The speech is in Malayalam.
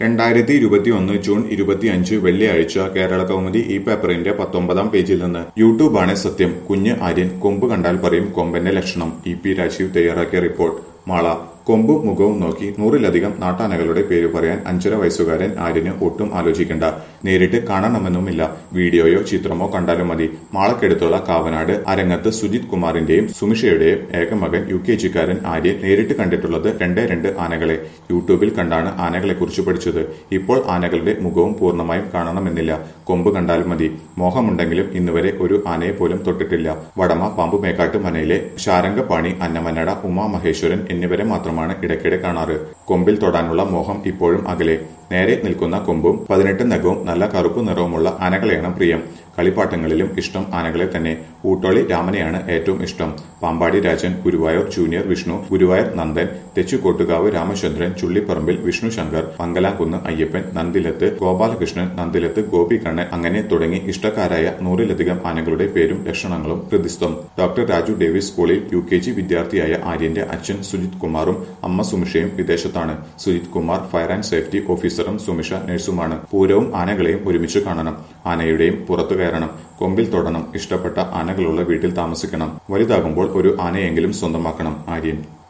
2021 ജൂൺ 25 വെള്ളിയാഴ്ച കേരള കൗമുദി ഈ പേപ്പറിന്റെ 19-ാം പേജിൽ നിന്ന് യൂട്യൂബാണ് സത്യം കുഞ്ഞ് ആര്യൻ കൊമ്പ് കണ്ടാൽ പറയും കൊമ്പന്റെ ലക്ഷണം പി രാജീവ് തയ്യാറാക്കിയ റിപ്പോർട്ട് മാള കൊമ്പും മുഖവും നോക്കി 100-ലധികം നാട്ടാനകളുടെ പേര് പറയാൻ 5.5 വയസ്സുകാരൻ ആര്യന് ഒട്ടും ആലോചിക്കണ്ട. നേരിട്ട് കാണണമെന്നുമില്ല, വീഡിയോയോ ചിത്രമോ കണ്ടാലും മതി. മാളക്കടുത്തുള്ള കാവനാട് അരങ്ങത്ത് സുജിത് കുമാറിന്റെയും സുമിഷയുടെയും ഏകമകൻ UKG-കാരൻ ആര്യൻ നേരിട്ട് കണ്ടിട്ടുള്ളത് 2 ആനകളെ. യൂട്യൂബിൽ കണ്ടാണ് ആനകളെക്കുറിച്ച് പഠിച്ചത്. ഇപ്പോൾ ആനകളുടെ മുഖവും പൂർണ്ണമായും കാണണമെന്നില്ല, കൊമ്പ് കണ്ടാൽ മതി. മോഹമുണ്ടെങ്കിലും ഇന്നുവരെ ഒരു ആനയെ പോലും തൊട്ടിട്ടില്ല. വടമ പാമ്പുമേക്കാട്ട് മനയിലെ ശാരംഗപാണി, അന്നമന്നട, ഉമാമഹേശ്വരൻ എന്നിവരെ മാത്രമാണ് ഇടയ്ക്കിടെ കാണാറ്. കൊമ്പിൽ തൊടാനുള്ള മോഹം ഇപ്പോഴും അകലെ. നേരെ നിൽക്കുന്ന കൊമ്പും 18 നഖവും നല്ല കറുപ്പ് നിറവുമുള്ള ആനകളെയാണ് പ്രിയം. കളിപ്പാട്ടങ്ങളിലും ഇഷ്ടം ആനകളെ തന്നെ. ഊട്ടോളി രാമനെയാണ് ഏറ്റവും ഇഷ്ടം. പാമ്പാടി രാജൻ, ഗുരുവായൂർ ജൂനിയർ വിഷ്ണു, ഗുരുവായൂർ നന്ദൻ, തെച്ചുകോട്ടുകാവ് രാമചന്ദ്രൻ, ചുള്ളിപ്പറമ്പിൽ വിഷ്ണു ശങ്കർ, പങ്കലാംകുന്ന് അയ്യപ്പൻ, നന്ദിലത്ത് ഗോപാലകൃഷ്ണൻ, നന്ദിലത്ത് ഗോപികണ്ണൻ, അങ്ങനെ തുടങ്ങി ഇഷ്ടക്കാരായ 100-ലധികം ആനകളുടെ പേരും ലക്ഷണങ്ങളും ഹൃദിസ്ഥം. ഡോക്ടർ രാജു ഡേവിസ് സ്കൂളിൽ UKG വിദ്യാർത്ഥിയായ ആര്യന്റെ അച്ഛൻ സുജിത് കുമാറും അമ്മ സുമിഷയും വിദേശത്താണ്. Sujith Kumar fire and safety ഓഫീസറും സുമിഷ നഴ്സുമാണ്. പൂരവും ആനകളെയും ഒരുമിച്ച് കാണണം. ആനയുടെയും പുറത്തു കയറണം, കൊമ്പിൽ തൊടണം, ഇഷ്ടപ്പെട്ട ആനകളുള്ള വീട്ടിൽ താമസിക്കണം. വലുതാകുമ്പോൾ ഒരു ആനയെങ്കിലും സ്വന്തമാക്കണം. ആര്യൻ